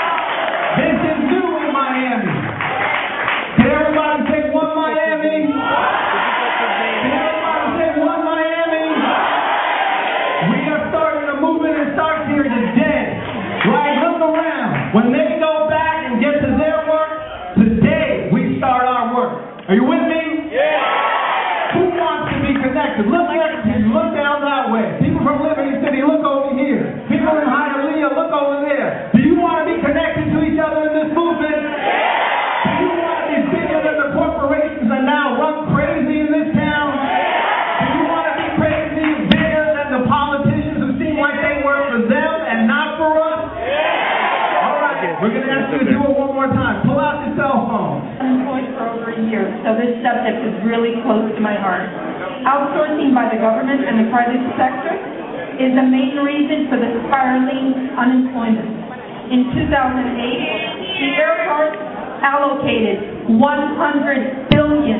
here, so this subject is really close to my heart. Outsourcing by the government and the private sector is the main reason for the spiraling unemployment. In two thousand eight, the Air Force allocated one hundred billion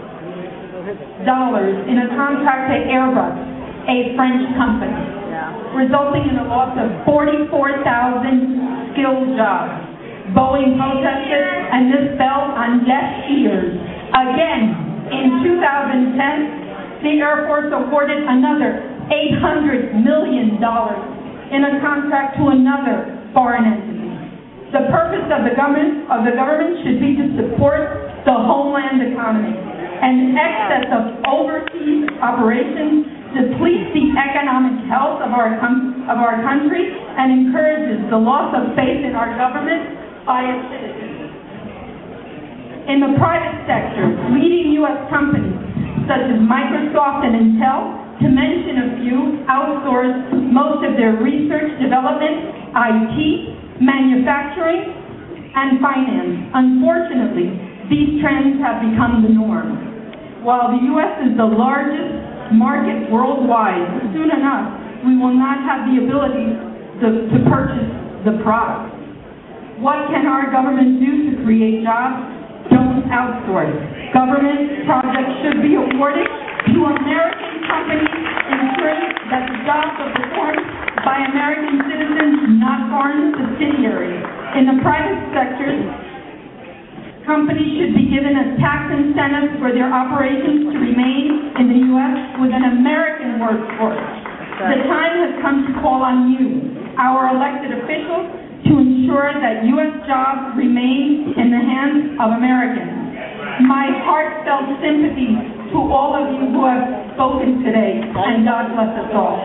dollars in a contract to Airbus, a French company, resulting in the loss of forty-four thousand skilled jobs. Boeing protested, and this fell on deaf ears. Again, in two thousand ten, the Air Force awarded another eight hundred million dollars in a contract to another foreign entity. The purpose of the government of the government should be to support the homeland economy, and excess of overseas operations depletes the economic health of our com- of our country and encourages the loss of faith in our government by its citizens. In the private sector, leading U S companies such as Microsoft and Intel, to mention a few, outsource most of their research, development, I T, manufacturing, and finance. Unfortunately, these trends have become the norm. While the U S is the largest market worldwide, soon enough, we will not have the ability to, to purchase the product. What can our government do to create jobs? Don't outsource. Government projects should be awarded to American companies, ensuring that the jobs are performed by American citizens, not foreign subsidiaries. In the private sector, companies should be given a tax incentive for their operations to remain in the U S with an American workforce. The time has come to call on you, our elected officials, to ensure that U S jobs remain in the hands of Americans. My heartfelt sympathy to all of you who have spoken today, and God bless us all.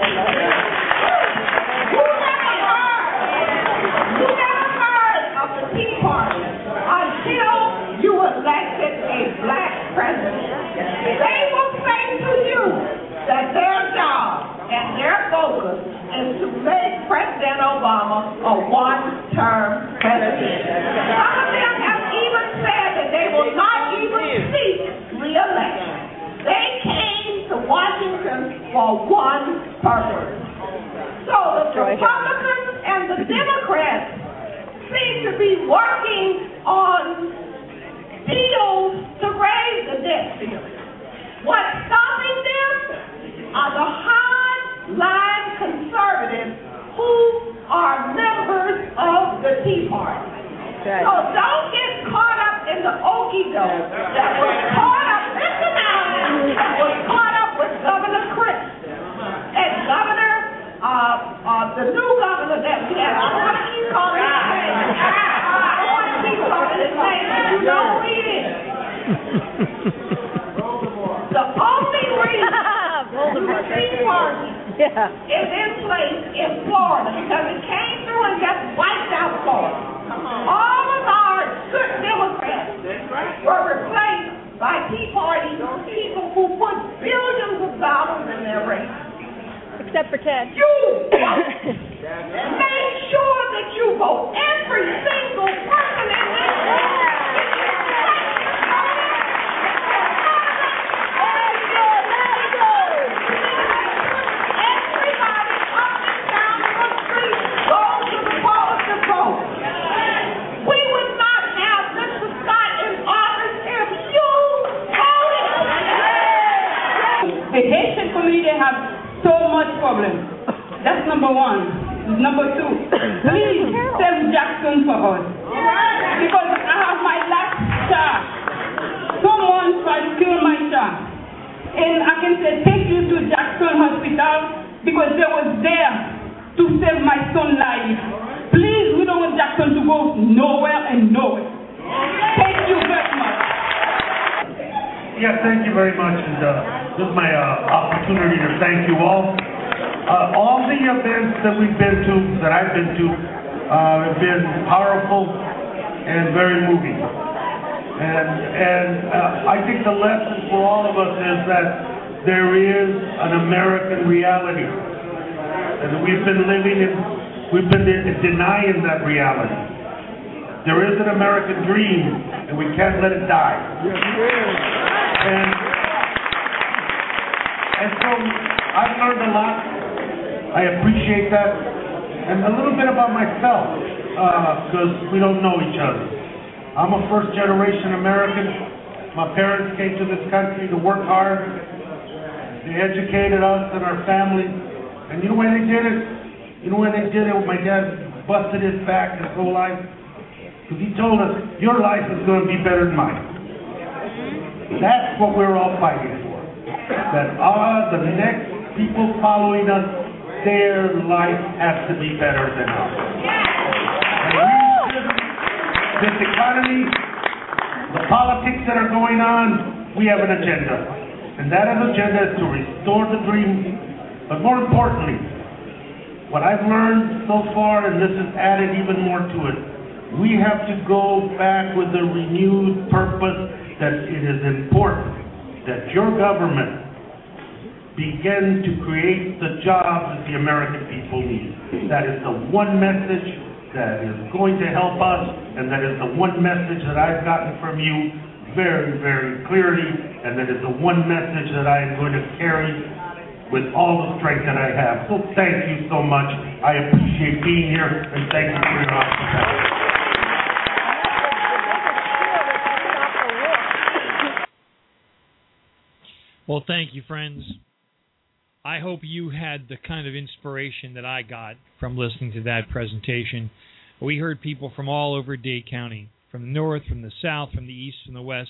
You never heard, you never heard of the Tea Party until you elected a black president. They will say to you that their job and their focus is to make President Obama a one-term president. Some of them have even said that they will not even seek re-election. They came to Washington for one purpose. So the Republicans and the Democrats seem to be working on deals to raise the debt ceiling. What's stopping them are the hard-line conservatives who are members of the Tea Party. Okay. So don't get caught up in the okie-doke that was caught up, listen now, that was caught up with Governor Chris and Governor, uh, uh, the new governor that we have. I don't want to keep calling his name. I don't want to keep calling his name, but you know who he is. The only reason the Tea Party yeah. is in place in Florida because it came through and just wiped out Florida. All of our good Democrats were replaced by Tea Party people who put billions of dollars in their race. Except for Ted. You make sure that you vote. Every single person in this room. The Haitian community have so much problems. That's number one. Number two, please save Jackson for us. Because I have my last child. Someone tried to kill my child. And I can say thank you to Jackson Hospital because they was there to save my son's life. Please, we don't want Jackson to go nowhere and nowhere. Thank you very much. Yes, thank you very much. And uh, this is my uh, opportunity to thank you all. Uh, all the events that we've been to, that I've been to, uh, have been powerful and very moving. And, and uh, I think the lesson for all of us is that there is an American reality. And we've been living in, we've been denying that reality. There is an American dream, and we can't let it die. And, and so I've learned a lot. I appreciate that. And a little bit about myself, because uh, we don't know each other. I'm a first-generation American. My parents came to this country to work hard. They educated us and our family. And you know why they did it? You know why they did it? My dad busted his back his whole life. Because he told us, your life is going to be better than mine. That's what we're all fighting for. That uh, the next people following us, their life has to be better than ours. And we should, this economy, the politics that are going on, we have an agenda. And that agenda is to restore the dream. But more importantly, what I've learned so far, and this has added even more to it, we have to go back with a renewed purpose that it is important that your government begin to create the jobs that the American people need. That is the one message that is going to help us, and that is the one message that I've gotten from you very, very clearly, and that is the one message that I am going to carry with all the strength that I have. So thank you so much. I appreciate being here, and thank you for your hospitality. Well, thank you, friends. I hope you had the kind of inspiration that I got from listening to that presentation. We heard people from all over Dade County, from the north, from the south, from the east, from the west.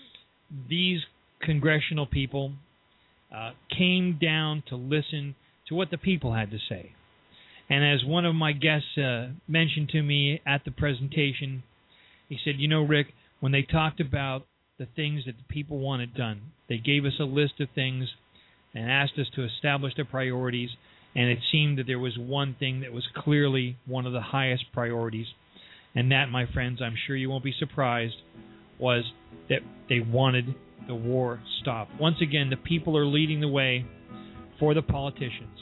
These congressional people uh, came down to listen to what the people had to say. And as one of my guests uh, mentioned to me at the presentation, he said, you know, Rick, when they talked about the things that the people wanted done, they gave us a list of things and asked us to establish their priorities, and it seemed that there was one thing that was clearly one of the highest priorities, and that, my friends, I'm sure you won't be surprised, was that they wanted the war stopped. Once again, the people are leading the way for the politicians.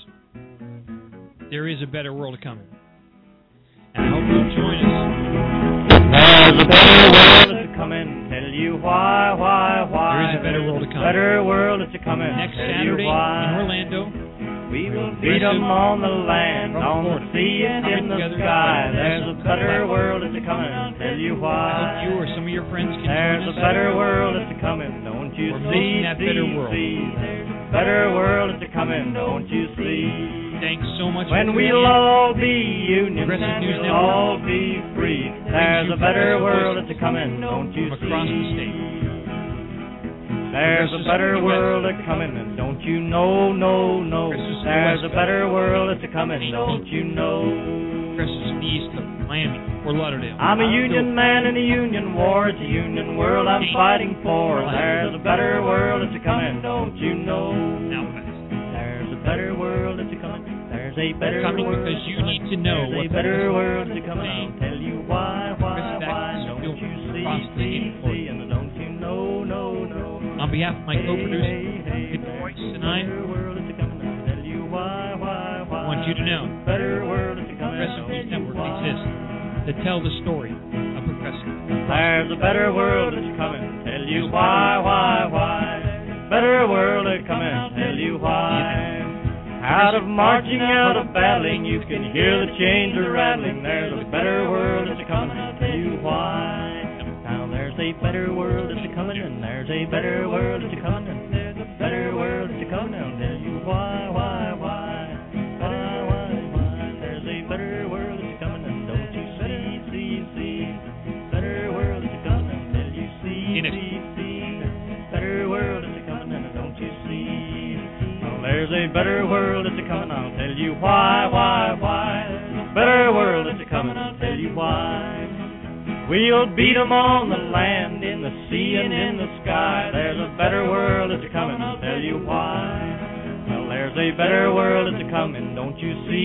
There is a better world coming, and I hope you'll join us. There's a better world that's coming. Tell you why, why, why. There is a better world to come. Better world that's coming. Next Tell Saturday you why. in Orlando, we will beat them on the land, on the sea, and in the sky. There's a better world that's coming. Tell you why. I hope you or some of your friends can There's join us. a better world that's coming. Don't you We're see? that see, better world. see. There's a better world that's coming. Don't you see? Thanks so much. When for we'll all be union, Progressive News we'll Network. all be free. There's a better world that's coming. Don't you see? Across the state. There's a better world that's coming, and don't you know, no, no. There's a better world that's coming, don't you know. Progressive east of Miami, Fort Lauderdale. I'm a union man in a union war. It's a union world I'm fighting for. There's a better world that's coming, don't you know. There's a better world that's coming. There's a better coming world. Because you need to know There's what a better world that's coming. I'll tell you why, why, why. Don't you see, see, see, and don't you know, no, no. On behalf of my co-producer, Hit Voice tonight, I want you to know Progressive News Network exists to tell the story of progressive. There's a better world that's coming. Tell you why, why, why. Better world that's coming. Tell you why. Out of marching, out of battling, you can hear the chains are rattling. There's a better world that's coming. Tell you why. Now there's a better world that's coming, and there's a better world that's coming, and there's a better world that's coming. I'll tell you why, why, why, why, why, why. There's a better world that's coming, and don't you see, see, see. Better world that's coming, and tell you see, see, see. Better world that's coming, and don't you see. Well, there's a better world that's coming. I'll tell you why, why, why. Better world that's coming. I'll tell you why. We'll beat 'em on the land, in the sea, and in the sky. There's a better world that's coming, I'll tell you why. Well, there's a better world that's coming, don't you see?